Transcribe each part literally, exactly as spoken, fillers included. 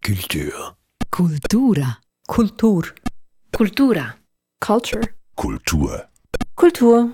Kultur. Kultura. Kultur. Kultura. Culture. Kultur. Kultur.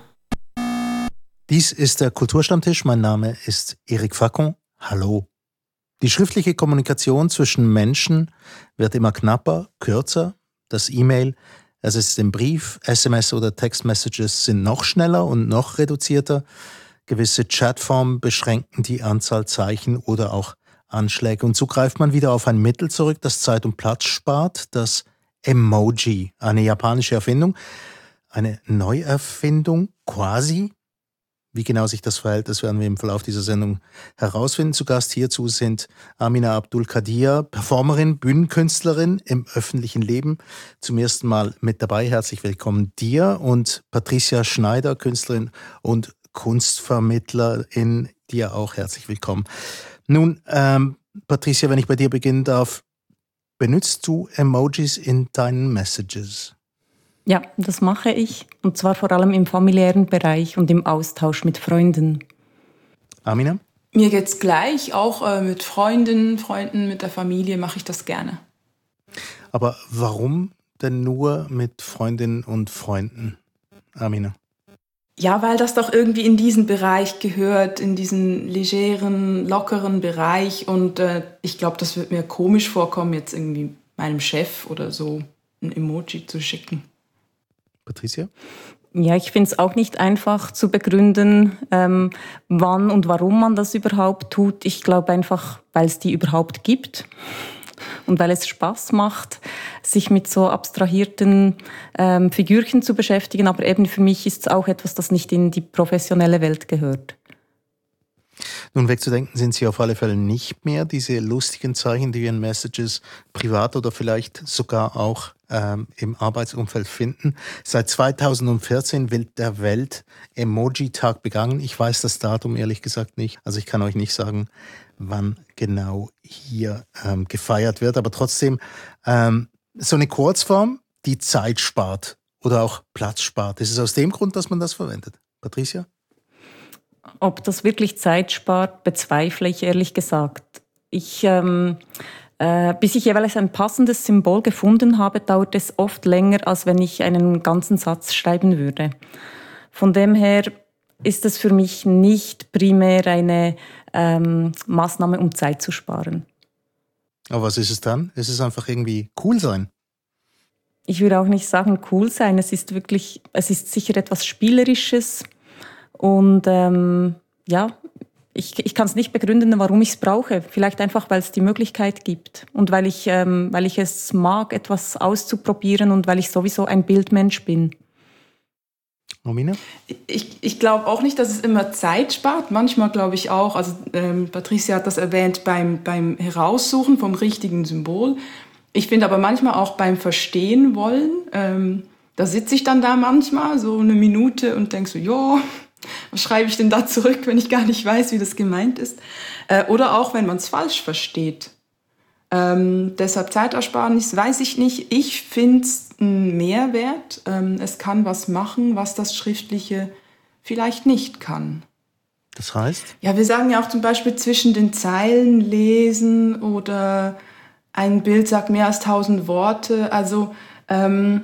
Dies ist der Kulturstammtisch. Mein Name ist Eric Facon. Hallo. Die schriftliche Kommunikation zwischen Menschen wird immer knapper, kürzer. Das E-Mail, es ist im Brief, S M S oder Textmessages sind noch schneller und noch reduzierter. Gewisse Chatformen beschränken die Anzahl Zeichen oder auch Anschläge. Und so greift man wieder auf ein Mittel zurück, das Zeit und Platz spart, das Emoji, eine japanische Erfindung, eine Neuerfindung quasi. Wie genau sich das verhält, das werden wir im Verlauf dieser Sendung herausfinden. Zu Gast hierzu sind Amina Abdul-Kadir, Performerin, Bühnenkünstlerin im öffentlichen Leben, zum ersten Mal mit dabei. Herzlich willkommen dir. Und Patricia Schneider, Künstlerin und Kunstvermittlerin, dir auch herzlich willkommen. Nun, ähm, Patricia, wenn ich bei dir beginnen darf, benutzt du Emojis in deinen Messages? Ja, das mache ich. Und zwar vor allem im familiären Bereich und im Austausch mit Freunden. Amina? Mir geht's gleich. Auch äh, mit Freundinnen, Freunden, mit der Familie mache ich das gerne. Aber warum denn nur mit Freundinnen und Freunden, Amina? Ja, weil das doch irgendwie in diesen Bereich gehört, in diesen legeren, lockeren Bereich. Und äh, ich glaube, das wird mir komisch vorkommen, jetzt irgendwie meinem Chef oder so ein Emoji zu schicken. Patricia? Ja, ich finde es auch nicht einfach zu begründen, ähm, wann und warum man das überhaupt tut. Ich glaube einfach, weil es die überhaupt gibt und weil es Spaß macht, sich mit so abstrahierten ähm, Figürchen zu beschäftigen. Aber eben für mich ist es auch etwas, das nicht in die professionelle Welt gehört. Nun, wegzudenken sind sie auf alle Fälle nicht mehr, diese lustigen Zeichen, die wir in Messages privat oder vielleicht sogar auch ähm, im Arbeitsumfeld finden. Seit zweitausendvierzehn wird der Welt-Emoji-Tag begangen. Ich weiß das Datum ehrlich gesagt nicht. Also ich kann euch nicht sagen, wann genau hier ähm, gefeiert wird. Aber trotzdem ähm, so eine Kurzform, die Zeit spart oder auch Platz spart. Ist es aus dem Grund, dass man das verwendet? Patricia? Ob das wirklich Zeit spart, bezweifle ich ehrlich gesagt. Ich, ähm, äh, bis ich jeweils ein passendes Symbol gefunden habe, dauert es oft länger, als wenn ich einen ganzen Satz schreiben würde. Von dem her ist es für mich nicht primär eine ähm, Maßnahme, um Zeit zu sparen. Aber was ist es dann? Ist es einfach irgendwie cool sein? Ich würde auch nicht sagen cool sein. Es ist wirklich, es ist sicher etwas Spielerisches. Und ähm, ja, ich, ich kann es nicht begründen, warum ich es brauche. Vielleicht einfach, weil es die Möglichkeit gibt und weil ich, ähm, weil ich es mag, etwas auszuprobieren und weil ich sowieso ein Bildmensch bin. Romina? Ich, ich glaube auch nicht, dass es immer Zeit spart. Manchmal glaube ich auch, also ähm, Patricia hat das erwähnt, beim, beim Heraussuchen vom richtigen Symbol. Ich finde aber manchmal auch beim Verstehen wollen, ähm, da sitze ich dann da manchmal so eine Minute und denke so, jo, was schreibe ich denn da zurück, wenn ich gar nicht weiß, wie das gemeint ist? Äh, oder auch, wenn man es falsch versteht. Ähm, deshalb Zeitersparnis, weiß ich nicht. Ich finde es einen Mehrwert. Ähm, es kann was machen, was das Schriftliche vielleicht nicht kann. Das heißt? Ja, wir sagen ja auch zum Beispiel zwischen den Zeilen lesen oder ein Bild sagt mehr als tausend Worte. Also ähm,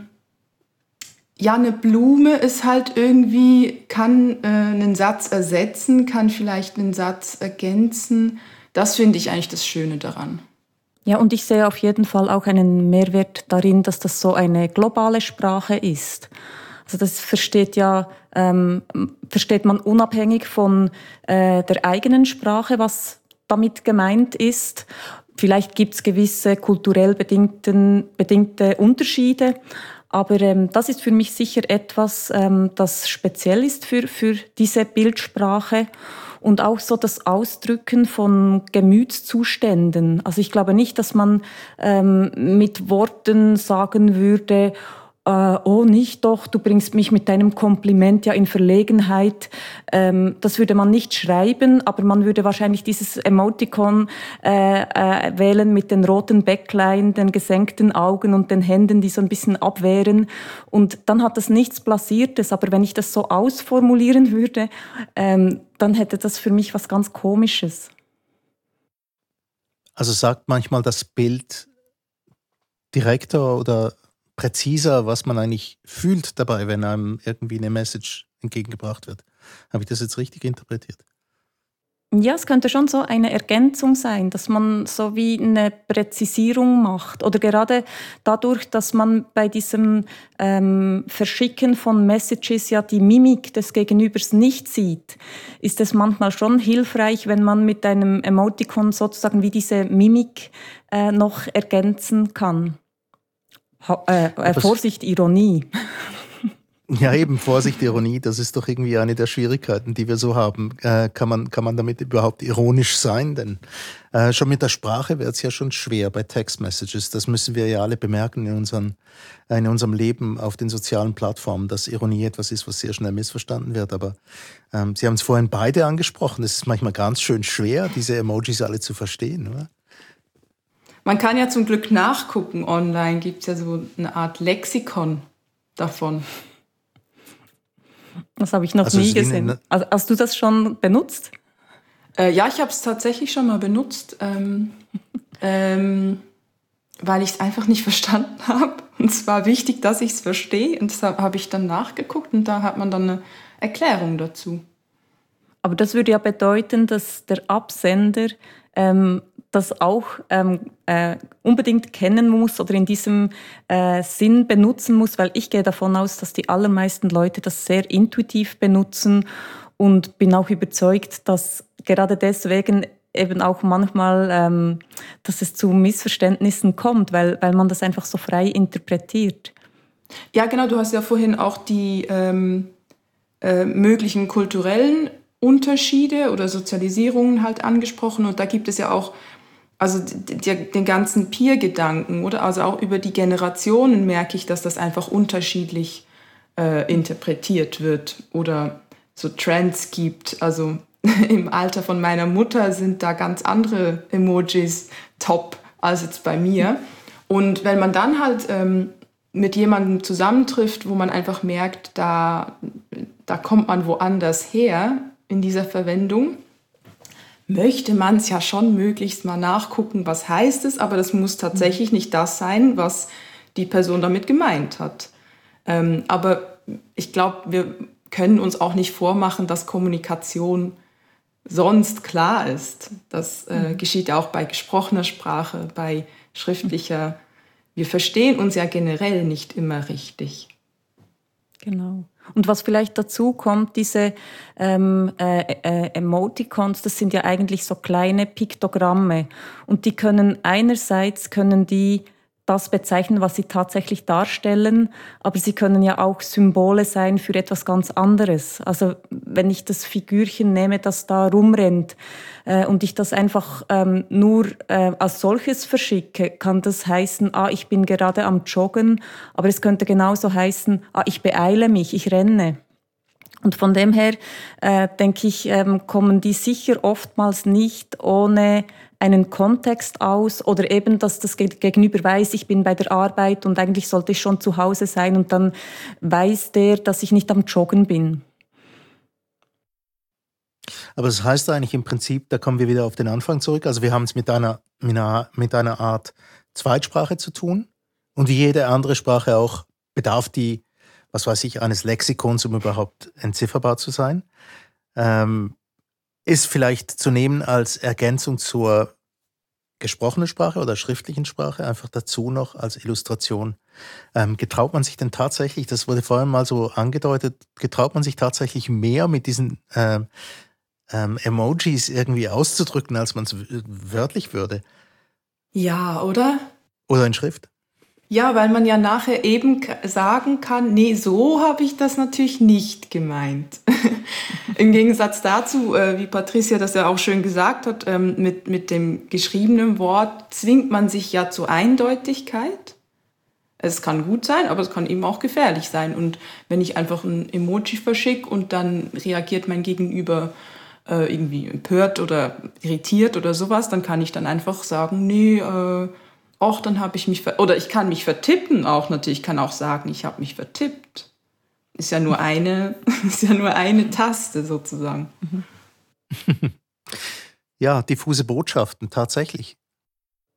ja, eine Blume ist halt irgendwie, kann äh, einen Satz ersetzen, kann vielleicht einen Satz ergänzen. Das finde ich eigentlich das Schöne daran. Ja, und ich sehe auf jeden Fall auch einen Mehrwert darin, dass das so eine globale Sprache ist. Also das versteht ja, ähm, versteht man unabhängig von äh, der eigenen Sprache, was damit gemeint ist. Vielleicht gibt es gewisse kulturell bedingten, bedingte Unterschiede. Aber ähm, das ist für mich sicher etwas, ähm, das speziell ist für, für diese Bildsprache und auch so das Ausdrücken von Gemütszuständen. Also ich glaube nicht, dass man ähm, mit Worten sagen würde, äh, oh nicht doch, du bringst mich mit deinem Kompliment ja in Verlegenheit. Ähm, das würde man nicht schreiben, aber man würde wahrscheinlich dieses Emoticon äh, äh, wählen mit den roten Bäcklein, den gesenkten Augen und den Händen, die so ein bisschen abwehren. Und dann hat das nichts Blasiertes. Aber wenn ich das so ausformulieren würde, ähm, dann hätte das für mich was ganz Komisches. Also sagt manchmal das Bild direkter oder präziser, was man eigentlich fühlt dabei, wenn einem irgendwie eine Message entgegengebracht wird. Habe ich das jetzt richtig interpretiert? Ja, es könnte schon so eine Ergänzung sein, dass man so wie eine Präzisierung macht. Oder gerade dadurch, dass man bei diesem ähm, Verschicken von Messages ja die Mimik des Gegenübers nicht sieht, ist es manchmal schon hilfreich, wenn man mit einem Emoticon sozusagen wie diese Mimik äh, noch ergänzen kann. Ha äh, äh, Vorsicht, Ironie. Ja, eben, Vorsicht, Ironie, das ist doch irgendwie eine der Schwierigkeiten, die wir so haben. Äh, kann man, kann man damit überhaupt ironisch sein? Denn äh, schon mit der Sprache wird es ja schon schwer bei Text-Messages. Das müssen wir ja alle bemerken in, unseren, in unserem Leben auf den sozialen Plattformen, dass Ironie etwas ist, was sehr schnell missverstanden wird. Aber ähm, Sie haben es vorhin beide angesprochen. Es ist manchmal ganz schön schwer, diese Emojis alle zu verstehen, oder? Man kann ja zum Glück nachgucken online, gibt es ja so eine Art Lexikon davon. Das habe ich noch also nie gesehen. Also, hast du das schon benutzt? Äh, ja, ich habe es tatsächlich schon mal benutzt, ähm, ähm, weil ich es einfach nicht verstanden habe. Und es war wichtig, dass ich es verstehe. Und deshalb habe ich dann nachgeguckt und da hat man dann eine Erklärung dazu. Aber das würde ja bedeuten, dass der Absender ähm, das auch ähm, äh, unbedingt kennen muss oder in diesem äh, Sinn benutzen muss, weil ich gehe davon aus, dass die allermeisten Leute das sehr intuitiv benutzen und bin auch überzeugt, dass gerade deswegen eben auch manchmal, ähm, dass es zu Missverständnissen kommt, weil, weil man das einfach so frei interpretiert. Ja, genau, du hast ja vorhin auch die ähm, äh, möglichen kulturellen Unterschiede oder Sozialisierungen halt angesprochen und da gibt es ja auch also die, die, den ganzen Peer-Gedanken, oder? Also auch über die Generationen merke ich, dass das einfach unterschiedlich äh, interpretiert wird oder so Trends gibt. Also im Alter von meiner Mutter sind da ganz andere Emojis top als jetzt bei mir. Und wenn man dann halt ähm, mit jemandem zusammentrifft, wo man einfach merkt, da, da kommt man woanders her in dieser Verwendung, möchte man es ja schon möglichst mal nachgucken, was heißt es, aber das muss tatsächlich nicht das sein, was die Person damit gemeint hat. Ähm, aber ich glaube, wir können uns auch nicht vormachen, dass Kommunikation sonst klar ist. Das äh, mhm. geschieht ja auch bei gesprochener Sprache, bei schriftlicher. Wir verstehen uns ja generell nicht immer richtig. Genau. Und was vielleicht dazu kommt, diese ähm, äh, äh, Emoticons, das sind ja eigentlich so kleine Piktogramme. Und die können einerseits, können die das bezeichnen, was sie tatsächlich darstellen, aber sie können ja auch Symbole sein für etwas ganz anderes. Also wenn ich das Figürchen nehme, das da rumrennt äh, und ich das einfach ähm, nur äh, als solches verschicke, kann das heißen, ah, ich bin gerade am Joggen, aber es könnte genauso heißen, ah, ich beeile mich, ich renne. Und von dem her, äh, denke ich, ähm, kommen die sicher oftmals nicht ohne einen Kontext aus oder eben, dass das Gegenüber weiß, ich bin bei der Arbeit und eigentlich sollte ich schon zu Hause sein und dann weiß der, dass ich nicht am Joggen bin. Aber das heißt eigentlich im Prinzip, da kommen wir wieder auf den Anfang zurück, also wir haben es mit einer, mit einer, mit einer Art Zweitsprache zu tun und wie jede andere Sprache auch bedarf die, was weiß ich, eines Lexikons, um überhaupt entzifferbar zu sein. Ähm, ist vielleicht zu nehmen als Ergänzung zur gesprochenen Sprache oder schriftlichen Sprache, einfach dazu noch als Illustration. Ähm, getraut man sich denn tatsächlich, das wurde vorhin mal so angedeutet, getraut man sich tatsächlich mehr mit diesen ähm, ähm, Emojis irgendwie auszudrücken, als man es wörtlich würde? Ja, oder? Oder in Schrift? Ja, weil man ja nachher eben sagen kann, nee, so habe ich das natürlich nicht gemeint. Im Gegensatz dazu, äh, wie Patricia das ja auch schön gesagt hat, ähm, mit, mit dem geschriebenen Wort zwingt man sich ja zur Eindeutigkeit. Es kann gut sein, aber es kann eben auch gefährlich sein. Und wenn ich einfach ein Emoji verschicke und dann reagiert mein Gegenüber äh, irgendwie empört oder irritiert oder sowas, dann kann ich dann einfach sagen, nee, äh, Och, dann habe ich mich, ver- oder ich kann mich vertippen auch natürlich, ich kann auch sagen, ich habe mich vertippt. Ist ja nur eine, ist ja nur eine Taste sozusagen. Ja, diffuse Botschaften, tatsächlich.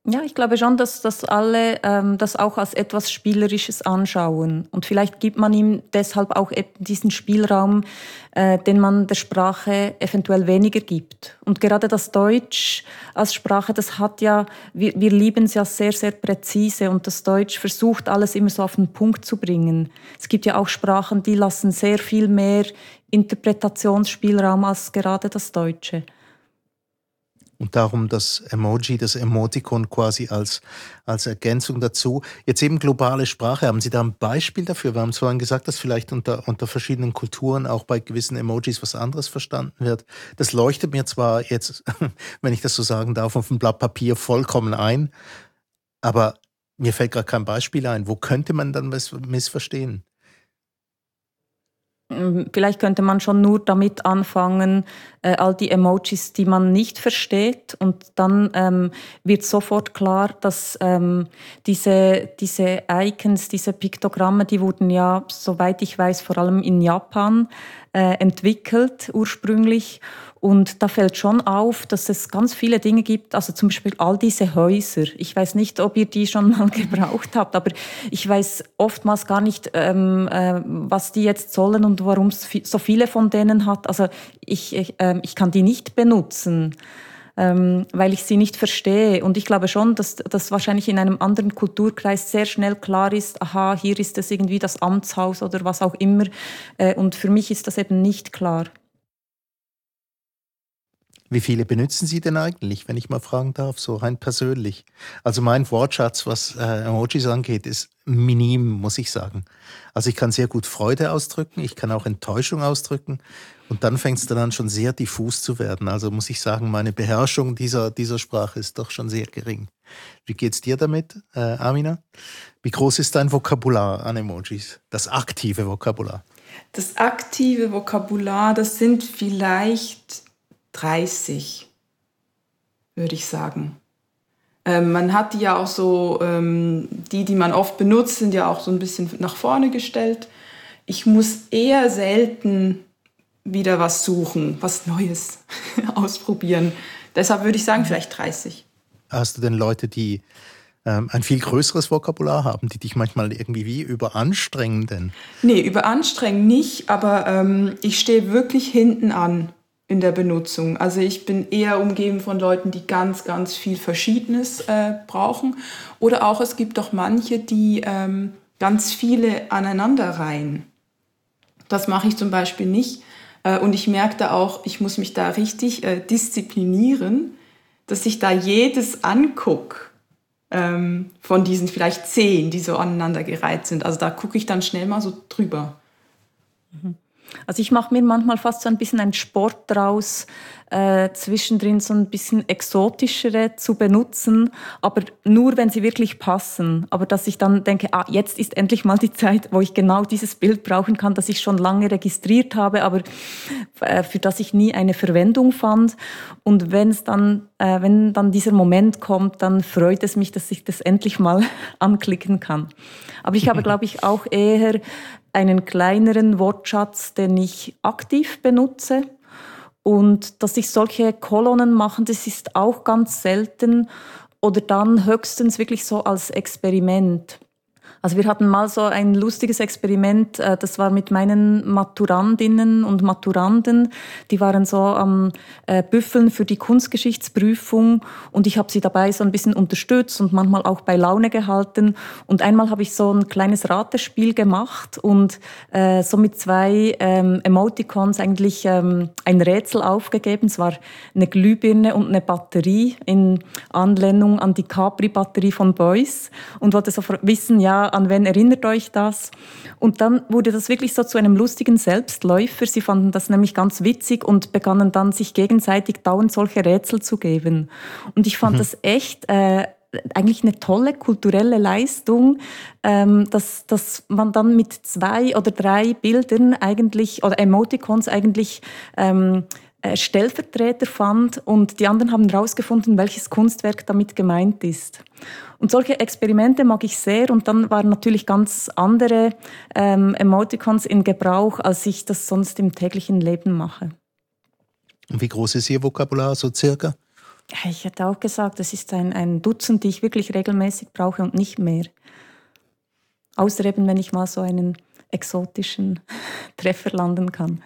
Ja, ich glaube schon, dass, dass alle ähm, das auch als etwas Spielerisches anschauen. Und vielleicht gibt man ihm deshalb auch eben diesen Spielraum, äh, den man der Sprache eventuell weniger gibt. Und gerade das Deutsch als Sprache, das hat ja, wir, wir lieben es ja sehr, sehr präzise. Und das Deutsch versucht alles immer so auf den Punkt zu bringen. Es gibt ja auch Sprachen, die lassen sehr viel mehr Interpretationsspielraum als gerade das Deutsche. Und darum das Emoji, das Emoticon quasi als, als Ergänzung dazu. Jetzt eben globale Sprache. Haben Sie da ein Beispiel dafür? Wir haben vorhin gesagt, dass vielleicht unter, unter verschiedenen Kulturen auch bei gewissen Emojis was anderes verstanden wird. Das leuchtet mir zwar jetzt, wenn ich das so sagen darf, auf dem Blatt Papier vollkommen ein, aber mir fällt gerade kein Beispiel ein. Wo könnte man dann was missverstehen? Vielleicht könnte man schon nur damit anfangen, äh, all die Emojis, die man nicht versteht. Und dann ähm, wird sofort klar, dass ähm, diese, diese Icons, diese Piktogramme, die wurden ja, soweit ich weiß, vor allem in Japan äh, entwickelt ursprünglich. Und da fällt schon auf, dass es ganz viele Dinge gibt, also zum Beispiel all diese Häuser. Ich weiß nicht, ob ihr die schon mal gebraucht habt, aber ich weiß oftmals gar nicht, ähm, äh, was die jetzt sollen und warum es so viele von denen hat. Also ich, ich, äh, ich kann die nicht benutzen, ähm, weil ich sie nicht verstehe. Und ich glaube schon, dass das wahrscheinlich in einem anderen Kulturkreis sehr schnell klar ist, aha, hier ist es irgendwie das Amtshaus oder was auch immer. Äh, und für mich ist das eben nicht klar. Wie viele benutzen Sie denn eigentlich, wenn ich mal fragen darf, so rein persönlich? Also mein Wortschatz, was äh, Emojis angeht, ist minim, muss ich sagen. Also ich kann sehr gut Freude ausdrücken, ich kann auch Enttäuschung ausdrücken und dann fängt es dann an, schon sehr diffus zu werden. Also muss ich sagen, meine Beherrschung dieser, dieser Sprache ist doch schon sehr gering. Wie geht's dir damit, äh, Amina? Wie groß ist dein Vokabular an Emojis? Das aktive Vokabular? Das aktive Vokabular, das sind vielleicht dreißig, würde ich sagen. Ähm, man hat die ja auch so, ähm, die, die man oft benutzt, sind ja auch so ein bisschen nach vorne gestellt. Ich muss eher selten wieder was suchen, was Neues ausprobieren. Deshalb würde ich sagen, vielleicht dreißig. Hast du denn Leute, die ähm, ein viel größeres Vokabular haben, die dich manchmal irgendwie wie überanstrengen denn? Nee, überanstrengen nicht, aber ähm, ich stehe wirklich hinten an in der Benutzung. Also ich bin eher umgeben von Leuten, die ganz, ganz viel Verschiedenes äh, brauchen. Oder auch, es gibt doch manche, die ähm, ganz viele aneinanderreihen. Das mache ich zum Beispiel nicht. Äh, und ich merke da auch, ich muss mich da richtig äh, disziplinieren, dass ich da jedes angucke ähm, von diesen vielleicht zehn, die so aneinandergereiht sind. Also da gucke ich dann schnell mal so drüber. Mhm. Also ich mache mir manchmal fast so ein bisschen einen Sport draus, äh, zwischendrin so ein bisschen exotischere zu benutzen, aber nur, wenn sie wirklich passen. Aber dass ich dann denke, ah, jetzt ist endlich mal die Zeit, wo ich genau dieses Bild brauchen kann, das ich schon lange registriert habe, aber äh, für das ich nie eine Verwendung fand. Und wenn es dann, äh, wenn dann dieser Moment kommt, dann freut es mich, dass ich das endlich mal anklicken kann. Aber ich habe, glaube ich, auch eher einen kleineren Wortschatz, den ich aktiv benutze. Und dass ich solche Kolonnen mache, das ist auch ganz selten oder dann höchstens wirklich so als Experiment. Also wir hatten mal so ein lustiges Experiment, das war mit meinen Maturandinnen und Maturanden. Die waren so am äh, Büffeln für die Kunstgeschichtsprüfung und ich habe sie dabei so ein bisschen unterstützt und manchmal auch bei Laune gehalten. Und einmal habe ich so ein kleines Ratespiel gemacht und äh, so mit zwei ähm, Emoticons eigentlich ähm, ein Rätsel aufgegeben. Es war eine Glühbirne und eine Batterie in Anlehnung an die Capri-Batterie von Beuys und wollte so wissen, ja, an wen erinnert euch das? Und dann wurde das wirklich so zu einem lustigen Selbstläufer. Sie fanden das nämlich ganz witzig und begannen dann, sich gegenseitig dauernd solche Rätsel zu geben. Und ich fand mhm. das echt äh, eigentlich eine tolle kulturelle Leistung, ähm, dass, dass man dann mit zwei oder drei Bildern eigentlich, oder Emoticons eigentlich ähm, Stellvertreter fand und die anderen haben herausgefunden, welches Kunstwerk damit gemeint ist. Und solche Experimente mag ich sehr und dann waren natürlich ganz andere ähm, Emoticons in Gebrauch, als ich das sonst im täglichen Leben mache. Und wie groß ist Ihr Vokabular, so circa? Ich hätte auch gesagt, das ist ein, ein Dutzend, die ich wirklich regelmäßig brauche und nicht mehr. Außer eben, wenn ich mal so einen exotischen Treffer landen kann.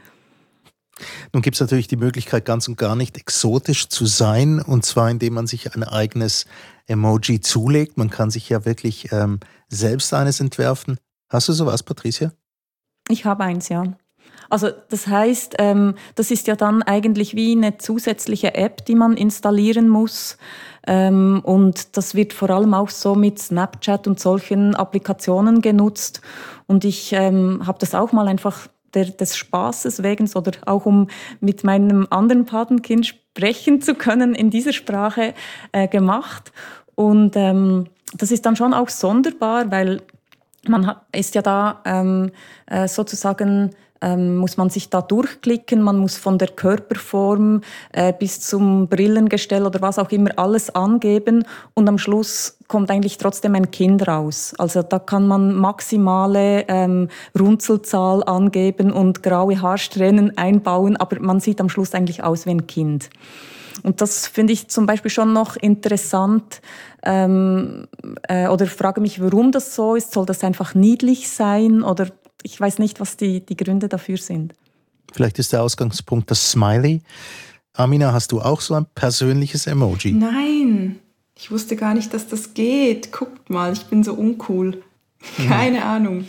Nun gibt es natürlich die Möglichkeit, ganz und gar nicht exotisch zu sein, und zwar indem man sich ein eigenes Emoji zulegt. Man kann sich ja wirklich ähm, selbst eines entwerfen. Hast du sowas, Patricia? Ich habe eins, ja. Also das heißt, ähm, das ist ja dann eigentlich wie eine zusätzliche App, die man installieren muss. Ähm, und das wird vor allem auch so mit Snapchat und solchen Applikationen genutzt. Und ich ähm, habe das auch mal einfach der, des Spaßes wegen oder auch um mit meinem anderen Patenkind sprechen zu können in dieser Sprache äh, gemacht. Und ähm, das ist dann schon auch sonderbar, weil man hat, ist ja da ähm, äh, sozusagen, ähm, muss man sich da durchklicken, man muss von der Körperform äh, bis zum Brillengestell oder was auch immer alles angeben und am Schluss kommt eigentlich trotzdem ein Kind raus. Also da kann man maximale ähm, Runzelzahl angeben und graue Haarsträhnen einbauen, aber man sieht am Schluss eigentlich aus wie ein Kind. Und das finde ich zum Beispiel schon noch interessant, ähm, äh, oder frage mich, warum das so ist. Soll das einfach niedlich sein? Oder ich weiß nicht, was die, die Gründe dafür sind. Vielleicht ist der Ausgangspunkt das Smiley. Amina, hast du auch so ein persönliches Emoji? Nein, ich wusste gar nicht, dass das geht. Guckt mal, ich bin so uncool. Keine hm. Ahnung.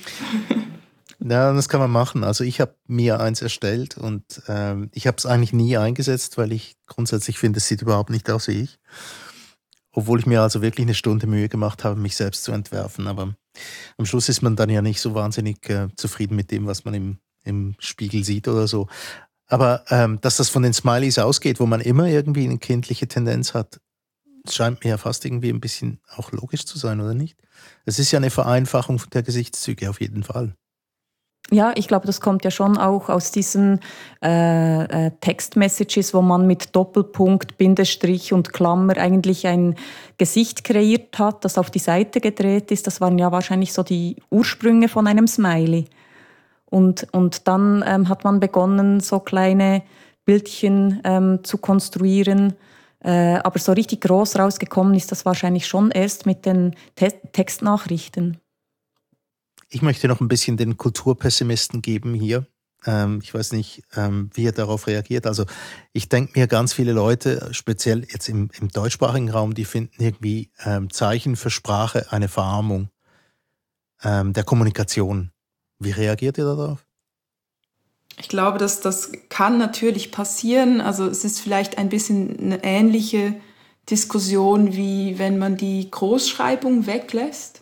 Ja, das kann man machen. Also ich habe mir eins erstellt und ähm, ich habe es eigentlich nie eingesetzt, weil ich grundsätzlich finde, es sieht überhaupt nicht aus wie ich. Obwohl ich mir also wirklich eine Stunde Mühe gemacht habe, mich selbst zu entwerfen. Aber am Schluss ist man dann ja nicht so wahnsinnig äh, zufrieden mit dem, was man im, im Spiegel sieht oder so. Aber ähm, dass das von den Smileys ausgeht, wo man immer irgendwie eine kindliche Tendenz hat, scheint mir ja fast irgendwie ein bisschen auch logisch zu sein, oder nicht? Es ist ja eine Vereinfachung der Gesichtszüge auf jeden Fall. Ja, ich glaube, das kommt ja schon auch aus diesen äh, äh, Text-Messages, wo man mit Doppelpunkt, Bindestrich und Klammer eigentlich ein Gesicht kreiert hat, das auf die Seite gedreht ist. Das waren ja wahrscheinlich so die Ursprünge von einem Smiley. Und, und dann ähm, hat man begonnen, so kleine Bildchen ähm, zu konstruieren. Äh, aber so richtig groß rausgekommen ist das wahrscheinlich schon erst mit den Te- Textnachrichten. Ich möchte noch ein bisschen den Kulturpessimisten geben hier. Ähm, ich weiß nicht, ähm, wie er darauf reagiert. Also ich denke mir, ganz viele Leute, speziell jetzt im, im deutschsprachigen Raum, die finden irgendwie ähm, Zeichen für Sprache eine Verarmung ähm, der Kommunikation. Wie reagiert ihr darauf? Ich glaube, dass das kann natürlich passieren. Also es ist vielleicht ein bisschen eine ähnliche Diskussion, wie wenn man die Großschreibung weglässt.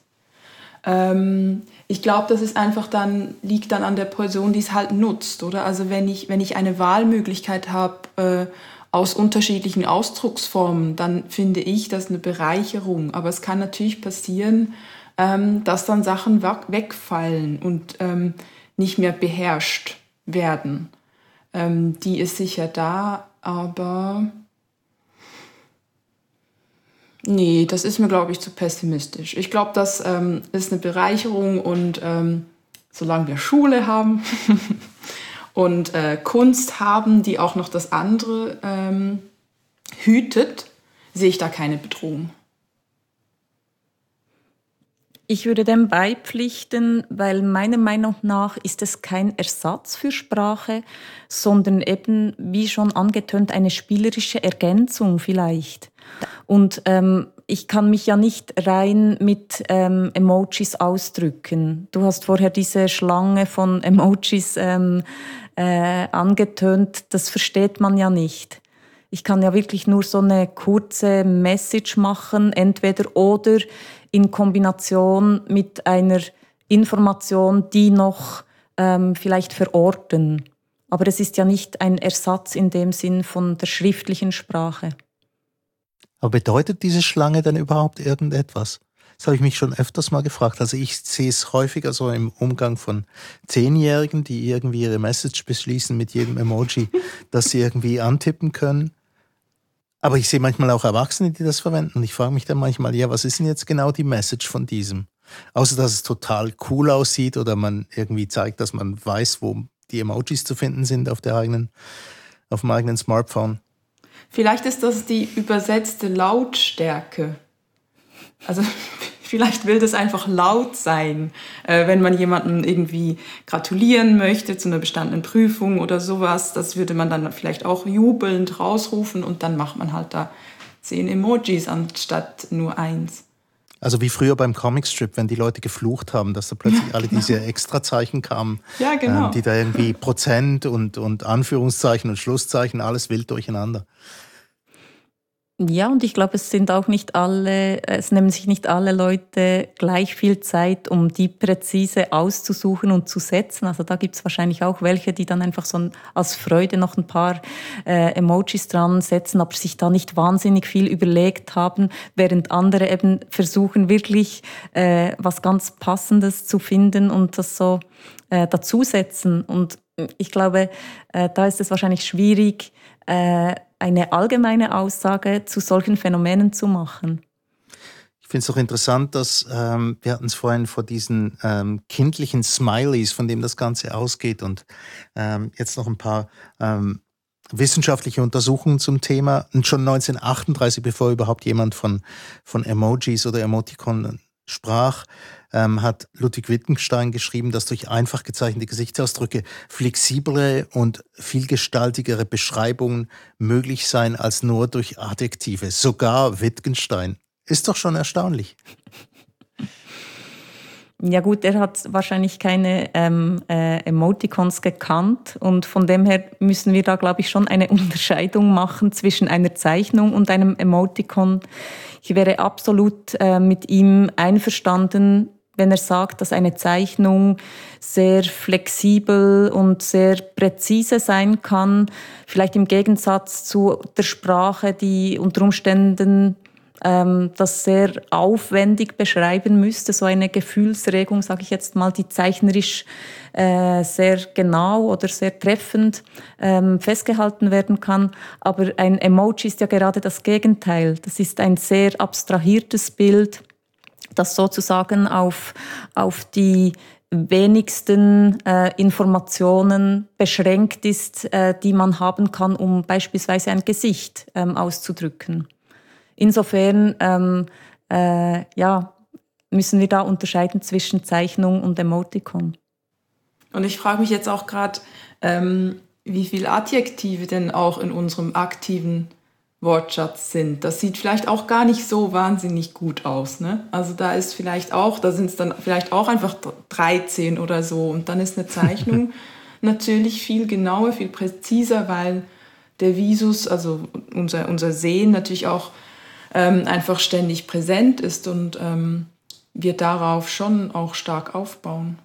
Ähm, ich glaube, das ist einfach dann, liegt dann an der Person, die es halt nutzt, oder? Also wenn ich, wenn ich eine Wahlmöglichkeit habe äh, aus unterschiedlichen Ausdrucksformen, dann finde ich das eine Bereicherung. Aber es kann natürlich passieren, ähm, dass dann Sachen wegfallen und ähm, nicht mehr beherrscht werden. Ähm, die ist sicher da, aber nee, das ist mir, glaube ich, zu pessimistisch. Ich glaube, das ähm, ist eine Bereicherung und ähm, solange wir Schule haben und äh, Kunst haben, die auch noch das andere ähm, hütet, sehe ich da keine Bedrohung. Ich würde dem beipflichten, weil meiner Meinung nach ist es kein Ersatz für Sprache, sondern eben, wie schon angetönt, eine spielerische Ergänzung vielleicht. Und ähm, ich kann mich ja nicht rein mit ähm, Emojis ausdrücken. Du hast vorher diese Schlange von Emojis ähm, äh, angetönt, das versteht man ja nicht. Ich kann ja wirklich nur so eine kurze Message machen, entweder oder in Kombination mit einer Information, die noch ähm, vielleicht verorten. Aber es ist ja nicht ein Ersatz in dem Sinn von der schriftlichen Sprache. Aber bedeutet diese Schlange denn überhaupt irgendetwas? Das habe ich mich schon öfters mal gefragt. Also ich sehe es häufiger so im Umgang von Zehnjährigen, die irgendwie ihre Message beschließen mit jedem Emoji, das sie irgendwie antippen können. Aber ich sehe manchmal auch Erwachsene, die das verwenden. Und ich frage mich dann manchmal, ja, was ist denn jetzt genau die Message von diesem? Außer, dass es total cool aussieht oder man irgendwie zeigt, dass man weiß, wo die Emojis zu finden sind auf der eigenen, auf dem eigenen Smartphone. Vielleicht ist das die übersetzte Lautstärke. Also vielleicht will das einfach laut sein, äh, wenn man jemandem irgendwie gratulieren möchte zu einer bestandenen Prüfung oder sowas. Das würde man dann vielleicht auch jubelnd rausrufen und dann macht man halt da zehn Emojis anstatt nur eins. Also wie früher beim Comicstrip, wenn die Leute geflucht haben, dass da plötzlich ja, alle genau. diese Extrazeichen kamen, ja, genau. ähm, die da irgendwie Prozent und, und Anführungszeichen und Schlusszeichen, alles wild durcheinander. Ja, und ich glaube, es sind auch nicht alle, es nehmen sich nicht alle Leute gleich viel Zeit, um die präzise auszusuchen und zu setzen. Also da gibt es wahrscheinlich auch welche, die dann einfach so als Freude noch ein paar äh, Emojis dran setzen, aber sich da nicht wahnsinnig viel überlegt haben, während andere eben versuchen, wirklich äh, was ganz Passendes zu finden und das so äh, dazusetzen. Und ich glaube, äh, da ist es wahrscheinlich schwierig, äh, eine allgemeine Aussage zu solchen Phänomenen zu machen. Ich finde es auch interessant, dass ähm, wir hatten es vorhin vor diesen ähm, kindlichen Smileys, von dem das Ganze ausgeht und ähm, jetzt noch ein paar ähm, wissenschaftliche Untersuchungen zum Thema. Und schon neunzehnhundertachtunddreißig, bevor überhaupt jemand von, von Emojis oder Emoticon sprach, ähm, hat Ludwig Wittgenstein geschrieben, dass durch einfach gezeichnete Gesichtsausdrücke flexiblere und vielgestaltigere Beschreibungen möglich seien als nur durch Adjektive. Sogar Wittgenstein. Ist doch schon erstaunlich. Ja gut, er hat wahrscheinlich keine ähm, äh, Emoticons gekannt und von dem her müssen wir da, glaube ich, schon eine Unterscheidung machen zwischen einer Zeichnung und einem Emoticon. Ich wäre absolut äh, mit ihm einverstanden, wenn er sagt, dass eine Zeichnung sehr flexibel und sehr präzise sein kann, vielleicht im Gegensatz zu der Sprache, die unter Umständen ähm, das sehr aufwendig beschreiben müsste, so eine Gefühlsregung, sage ich jetzt mal, die zeichnerisch äh, sehr genau oder sehr treffend ähm, festgehalten werden kann. Aber ein Emoji ist ja gerade das Gegenteil. Das ist ein sehr abstrahiertes Bild, das sozusagen auf, auf die wenigsten äh, Informationen beschränkt ist, äh, die man haben kann, um beispielsweise ein Gesicht ähm, auszudrücken. Insofern ähm, äh, ja, müssen wir da unterscheiden zwischen Zeichnung und Emoticon. Und ich frage mich jetzt auch gerade, ähm, wie viele Adjektive denn auch in unserem aktiven Wortschatz sind. Das sieht vielleicht auch gar nicht so wahnsinnig gut aus, ne? Also da ist vielleicht auch, da sind es dann vielleicht auch einfach dreizehn oder so. Und dann ist eine Zeichnung natürlich viel genauer, viel präziser, weil der Visus, also unser, unser Sehen natürlich auch ähm, einfach ständig präsent ist und ähm, wir darauf schon auch stark aufbauen.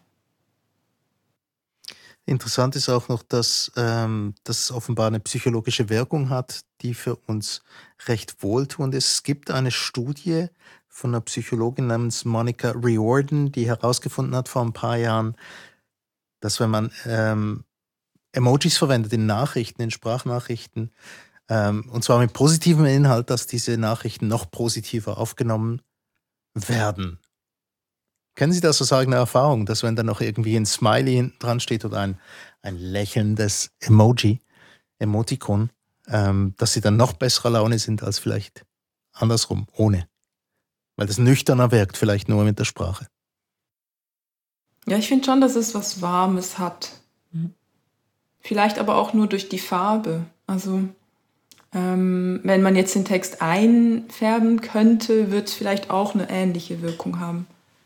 Interessant ist auch noch, dass ähm, das offenbar eine psychologische Wirkung hat, die für uns recht wohltuend ist. Es gibt eine Studie von einer Psychologin namens Monica Riordan, die herausgefunden hat vor ein paar Jahren, dass wenn man ähm, Emojis verwendet in Nachrichten, in Sprachnachrichten, ähm, und zwar mit positivem Inhalt, dass diese Nachrichten noch positiver aufgenommen werden. Kennen Sie das aus eigener Erfahrung, dass wenn dann noch irgendwie ein Smiley hinten dran steht oder ein, ein lächelndes Emoji, Emoticon, ähm, dass Sie dann noch besserer Laune sind als vielleicht andersrum, ohne? Weil das nüchterner wirkt, vielleicht nur mit der Sprache. Ja, ich finde schon, dass es was Warmes hat. Mhm. Vielleicht aber auch nur durch die Farbe. Also ähm, wenn man jetzt den Text einfärben könnte, wird es vielleicht auch eine ähnliche Wirkung haben.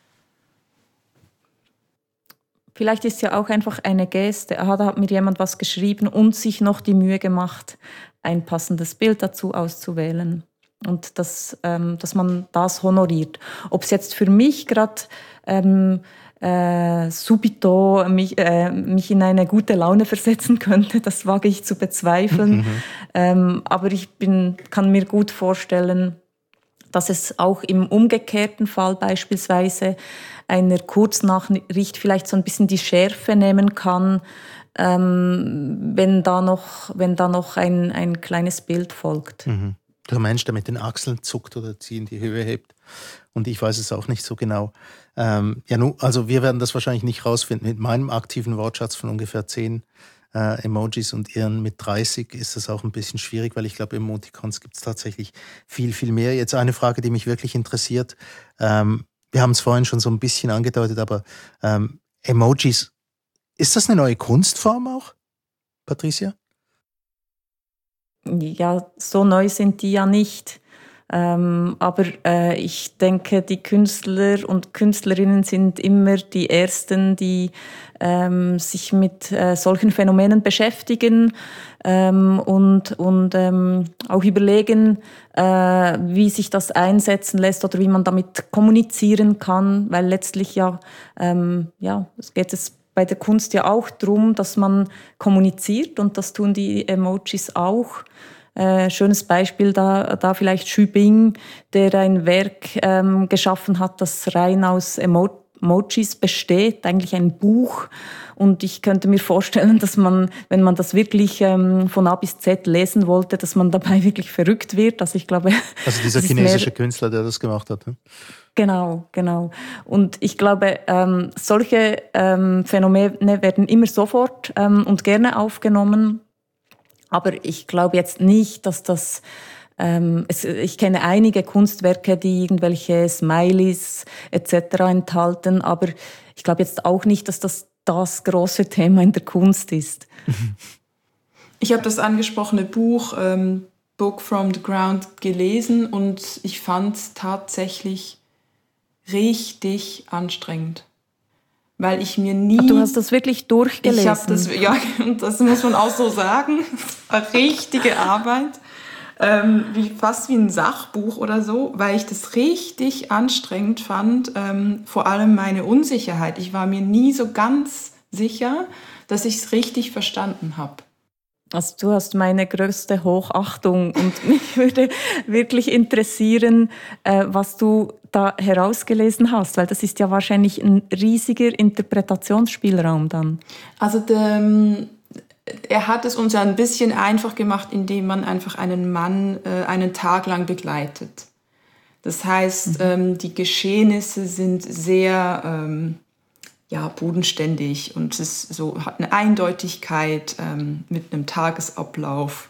Vielleicht ist ja auch einfach eine Geste. Aha, da hat mir jemand was geschrieben und sich noch die Mühe gemacht, ein passendes Bild dazu auszuwählen. Und das, ähm, dass man das honoriert. Ob es jetzt für mich gerade ähm, äh, subito mich, äh, mich in eine gute Laune versetzen könnte, das wage ich zu bezweifeln. Mhm. Ähm, aber ich bin, kann mir gut vorstellen, dass es auch im umgekehrten Fall beispielsweise einer Kurznachricht vielleicht so ein bisschen die Schärfe nehmen kann, ähm, wenn da noch, wenn da noch ein, ein kleines Bild folgt. Mhm. Der Mensch, der mit den Achseln zuckt oder sie in die Höhe hebt. Und ich weiß es auch nicht so genau. Ähm, ja, nu, also wir werden das wahrscheinlich nicht rausfinden. Mit meinem aktiven Wortschatz von ungefähr zehn äh, Emojis und ihren mit dreißig ist das auch ein bisschen schwierig, weil ich glaube, Emoticons gibt es tatsächlich viel, viel mehr. Jetzt eine Frage, die mich wirklich interessiert. Ähm, wir haben es vorhin schon so ein bisschen angedeutet, aber ähm, Emojis, ist das eine neue Kunstform auch, Patricia? Ja, so neu sind die ja nicht. Ähm, aber äh, ich denke, die Künstler und Künstlerinnen sind immer die Ersten, die ähm, sich mit äh, solchen Phänomenen beschäftigen ähm, und, und ähm, auch überlegen, äh, wie sich das einsetzen lässt oder wie man damit kommunizieren kann, weil letztlich ja, ähm, ja, es geht es bei der Kunst ja auch darum, dass man kommuniziert und das tun die Emojis auch. Äh, schönes Beispiel da, da vielleicht Xu Bing, der ein Werk ähm, geschaffen hat, das rein aus Emo- Emojis besteht, eigentlich ein Buch. Und ich könnte mir vorstellen, dass man, wenn man das wirklich ähm, von A bis Z lesen wollte, dass man dabei wirklich verrückt wird. Also ich glaube, also dieser chinesische Künstler, der das gemacht hat. Ne? Genau, genau. Und ich glaube, ähm, solche ähm, Phänomene werden immer sofort ähm, und gerne aufgenommen. Aber ich glaube jetzt nicht, dass das, ähm, es, ich kenne einige Kunstwerke, die irgendwelche Smileys et cetera enthalten, aber ich glaube jetzt auch nicht, dass das das große Thema in der Kunst ist. Ich habe das angesprochene Buch ähm, Book from the Ground gelesen und ich fand es tatsächlich richtig anstrengend. Weil ich mir nie... Ach, du hast das wirklich durchgelesen? Ich habe das, ja, das muss man auch so sagen. Das war richtige Arbeit. Ähm, wie, fast wie ein Sachbuch oder so, weil ich das richtig anstrengend fand. Ähm, vor allem meine Unsicherheit. Ich war mir nie so ganz sicher, dass ich es richtig verstanden habe. Also du hast meine größte Hochachtung und mich würde wirklich interessieren, äh, was du da herausgelesen hast, weil das ist ja wahrscheinlich ein riesiger Interpretationsspielraum dann. Also der, er hat es uns ja ein bisschen einfach gemacht, indem man einfach einen Mann äh, einen Tag lang begleitet. Das heißt, mhm. ähm, die Geschehnisse sind sehr ähm, ja, bodenständig und es ist so, hat eine Eindeutigkeit ähm, mit einem Tagesablauf.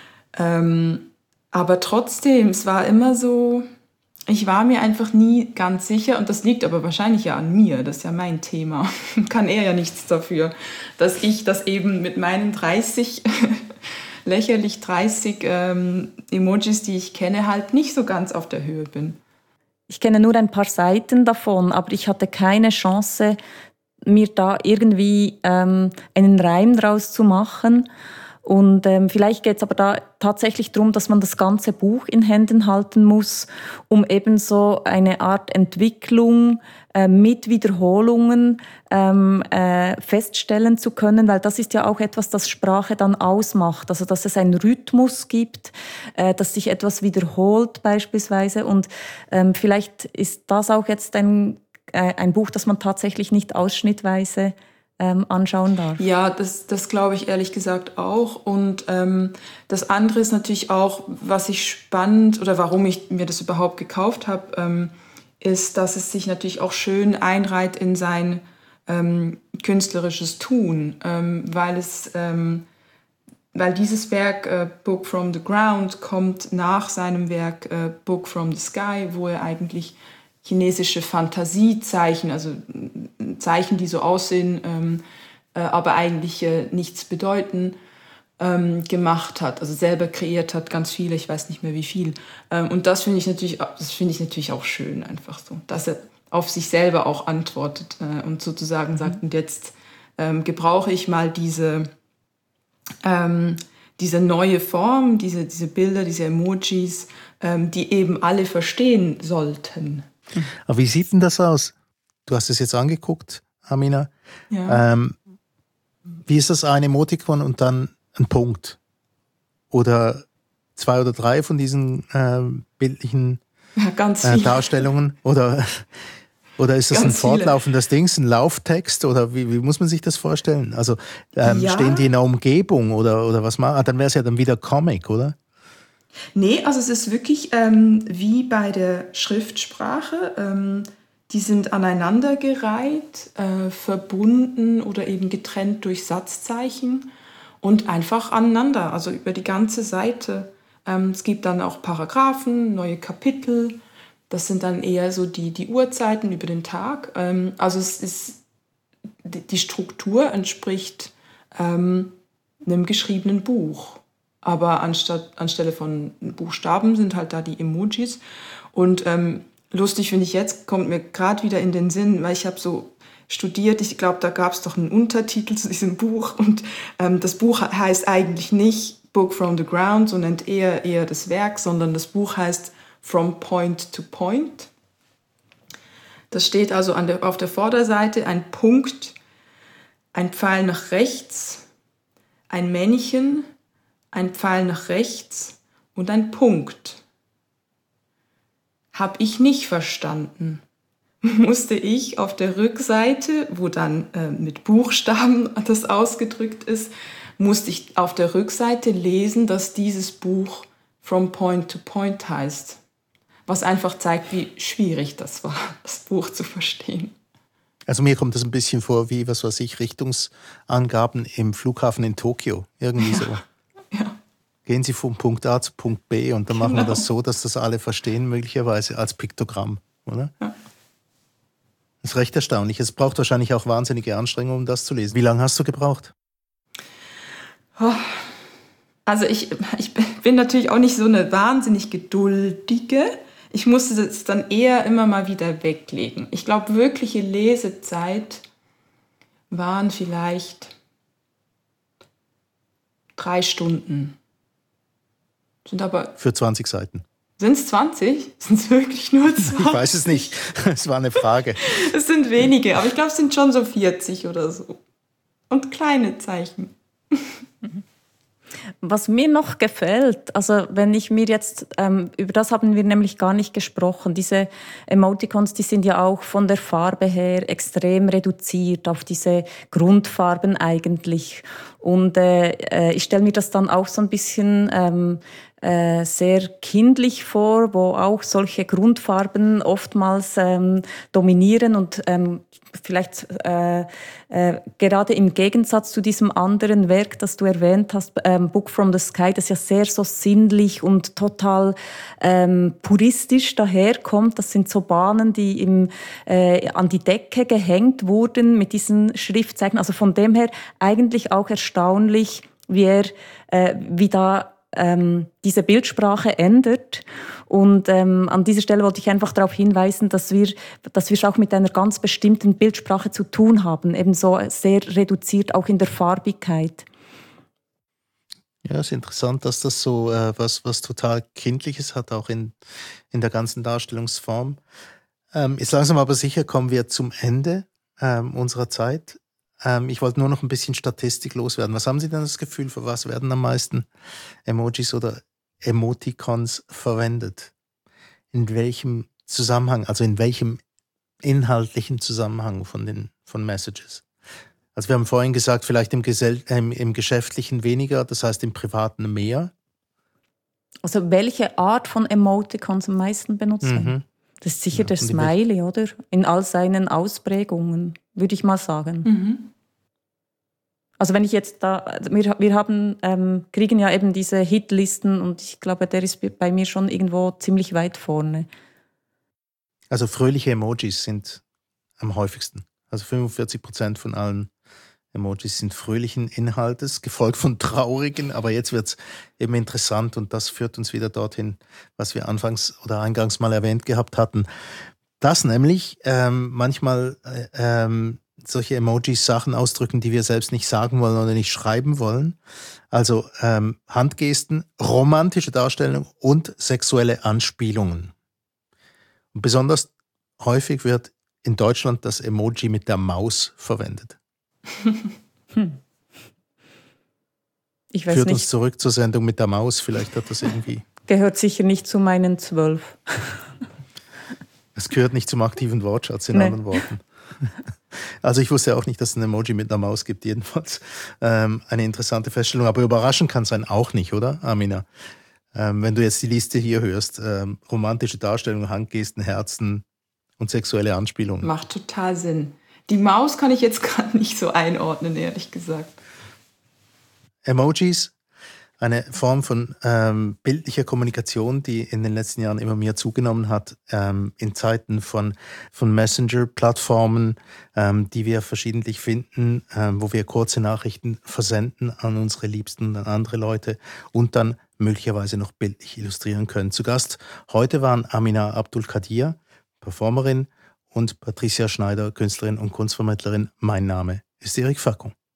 Ähm, aber trotzdem, es war immer so, ich war mir einfach nie ganz sicher und das liegt aber wahrscheinlich ja an mir, das ist ja mein Thema. Kann er ja nichts dafür, dass ich das eben mit meinen dreißig, lächerlich dreißig ähm, Emojis, die ich kenne, halt nicht so ganz auf der Höhe bin. Ich kenne nur ein paar Seiten davon, aber ich hatte keine Chance, mir da irgendwie ähm, einen Reim draus zu machen. Und ähm, vielleicht geht es aber da tatsächlich darum, dass man das ganze Buch in Händen halten muss, um eben so eine Art Entwicklung äh, mit Wiederholungen ähm, äh, feststellen zu können, weil das ist ja auch etwas, das Sprache dann ausmacht. Also dass es einen Rhythmus gibt, äh, dass sich etwas wiederholt beispielsweise. Und ähm, vielleicht ist das auch jetzt ein, äh, ein Buch, das man tatsächlich nicht ausschnittweise Ähm, anschauen darf. Ja, das, das glaube ich ehrlich gesagt auch. Und ähm, das andere ist natürlich auch, was ich spannend oder warum ich mir das überhaupt gekauft habe, ähm, ist, dass es sich natürlich auch schön einreiht in sein ähm, künstlerisches Tun, ähm, weil es, ähm, weil dieses Werk äh, Book from the Ground kommt nach seinem Werk äh, Book from the Sky, wo er eigentlich chinesische Fantasiezeichen, also Zeichen, die so aussehen, ähm, äh, aber eigentlich äh, nichts bedeuten, ähm, gemacht hat, also selber kreiert hat, ganz viele, ich weiß nicht mehr wie viel. Ähm, und das finde ich natürlich, das finde ich natürlich auch schön, einfach so, dass er auf sich selber auch antwortet äh, und sozusagen mhm. sagt, und jetzt ähm, gebrauche ich mal diese, ähm, diese neue Form, diese, diese Bilder, diese Emojis, ähm, die eben alle verstehen sollten. Aber wie sieht denn das aus? Du hast es jetzt angeguckt, Amina. Ja. Ähm, wie ist das ein Emotikon und dann ein Punkt? Oder zwei oder drei von diesen äh, bildlichen ja, ganz äh, Darstellungen? Oder, oder ist das ganz ein fortlaufendes Ding, ein Lauftext? Oder wie, wie muss man sich das vorstellen? Also ähm, ja. Stehen die in der Umgebung oder, oder was machen? Ah, dann wäre es ja dann wieder Comic, oder? Nee, also es ist wirklich ähm, wie bei der Schriftsprache. Ähm, die sind aneinandergereiht, äh, verbunden oder eben getrennt durch Satzzeichen. und einfach aneinander, also über die ganze Seite. Ähm, es gibt dann auch Paragraphen, neue Kapitel. Das sind dann eher so die, die Uhrzeiten über den Tag. Ähm, also es ist, die, die Struktur entspricht ähm, einem geschriebenen Buch. Aber anstatt, anstelle von Buchstaben sind halt da die Emojis. Und ähm, lustig finde ich jetzt, kommt mir gerade wieder in den Sinn, weil ich habe so studiert, ich glaube, da gab es doch einen Untertitel zu diesem Buch. Und ähm, das Buch heißt eigentlich nicht Book from the Ground, so nennt eher, eher das Werk, sondern das Buch heißt From Point to Point. Das steht also an der, auf der Vorderseite ein Punkt, ein Pfeil nach rechts, ein Männchen, ein Pfeil nach rechts und ein Punkt. Habe ich nicht verstanden. Musste ich auf der Rückseite, wo dann äh, mit Buchstaben das ausgedrückt ist, musste ich auf der Rückseite lesen, dass dieses Buch From Point to Point heißt. Was einfach zeigt, wie schwierig das war, das Buch zu verstehen. Also mir kommt das ein bisschen vor wie, was weiß ich, Richtungsangaben im Flughafen in Tokio. Irgendwie ja. so. Ja. Gehen Sie von Punkt A zu Punkt B und dann machen Genau. wir das so, dass das alle verstehen, möglicherweise als Piktogramm, oder? Ja. Das ist recht erstaunlich. Es braucht wahrscheinlich auch wahnsinnige Anstrengung, um das zu lesen. Wie lange hast du gebraucht? Oh. Also ich, ich bin natürlich auch nicht so eine wahnsinnig geduldige. Ich musste es dann eher immer mal wieder weglegen. Ich glaube, wirkliche Lesezeit waren vielleicht drei Stunden. Sind aber... Für zwanzig Seiten. Sind es zwanzig? Sind es wirklich nur zwanzig? Ich weiß es nicht. Es war eine Frage. Es sind wenige, aber ich glaube, es sind schon so vierzig oder so. Und kleine Zeichen. Was mir noch gefällt, also wenn ich mir jetzt, ähm, über das haben wir nämlich gar nicht gesprochen, diese Emoticons, die sind ja auch von der Farbe her extrem reduziert auf diese Grundfarben eigentlich. Und äh, ich stelle mir das dann auch so ein bisschen ähm, äh, sehr kindlich vor, wo auch solche Grundfarben oftmals ähm, dominieren und ähm, vielleicht äh, äh, gerade im Gegensatz zu diesem anderen Werk, das du erwähnt hast, ähm, Book from the Sky, das ja sehr so sinnlich und total ähm, puristisch daherkommt. Das sind so Bahnen, die im, äh, an die Decke gehängt wurden mit diesen Schriftzeichen. Also von dem her eigentlich auch erstaunlich, wie, er, äh, wie da ähm, diese Bildsprache ändert. Und ähm, an dieser Stelle wollte ich einfach darauf hinweisen, dass wir, dass wir es auch mit einer ganz bestimmten Bildsprache zu tun haben, ebenso sehr reduziert auch in der Farbigkeit. Ja, es ist interessant, dass das so äh, was, was total Kindliches hat, auch in, in der ganzen Darstellungsform. Ähm, jetzt langsam aber sicher kommen wir zum Ende ähm, unserer Zeit. Ähm, ich wollte nur noch ein bisschen Statistik loswerden. Was haben Sie denn das Gefühl, für was werden am meisten Emojis oder Emoticons verwendet? In welchem Zusammenhang, also in welchem inhaltlichen Zusammenhang von den von Messages? Also wir haben vorhin gesagt, vielleicht im, Gesell- äh, im Geschäftlichen weniger, das heißt im Privaten mehr. Also welche Art von Emoticons am meisten benutzt werden? Mhm. Das ist sicher ja, der Smiley, oder? In all seinen Ausprägungen, würde ich mal sagen. Mhm. Also wenn ich jetzt da, wir, wir haben, ähm, kriegen ja eben diese Hitlisten und ich glaube, der ist bei mir schon irgendwo ziemlich weit vorne. Also fröhliche Emojis sind am häufigsten. Also fünfundvierzig Prozent von allen Emojis sind fröhlichen Inhaltes, gefolgt von traurigen, aber jetzt wird es eben interessant und das führt uns wieder dorthin, was wir anfangs oder eingangs mal erwähnt gehabt hatten. Dass nämlich ähm, manchmal äh, ähm, solche Emojis Sachen ausdrücken, die wir selbst nicht sagen wollen oder nicht schreiben wollen. Also ähm, Handgesten, romantische Darstellung und sexuelle Anspielungen. Und besonders häufig wird in Deutschland das Emoji mit der Maus verwendet. Hm. Ich weiß Führt nicht. uns zurück zur Sendung mit der Maus. Vielleicht hat das irgendwie... Gehört sicher nicht zu meinen zwölf. Es gehört nicht zum aktiven Wortschatz, in nee. anderen Worten. Also ich wusste auch nicht, dass es ein Emoji mit einer Maus gibt. Jedenfalls ähm, eine interessante Feststellung. Aber überraschend kann es sein auch nicht, oder, Amina? Ähm, wenn du jetzt die Liste hier hörst, ähm, romantische Darstellung, Handgesten, Herzen und sexuelle Anspielungen. Macht total Sinn. Die Maus kann ich jetzt gerade nicht so einordnen, ehrlich gesagt. Emojis, eine Form von ähm, bildlicher Kommunikation, die in den letzten Jahren immer mehr zugenommen hat, ähm, in Zeiten von, von Messenger-Plattformen, ähm, die wir verschiedentlich finden, ähm, wo wir kurze Nachrichten versenden an unsere Liebsten und an andere Leute und dann möglicherweise noch bildlich illustrieren können. Zu Gast heute waren Amina Abdul-Kadir, Performerin, und Patricia Schneider, Künstlerin und Kunstvermittlerin. Mein Name ist Eric Facon.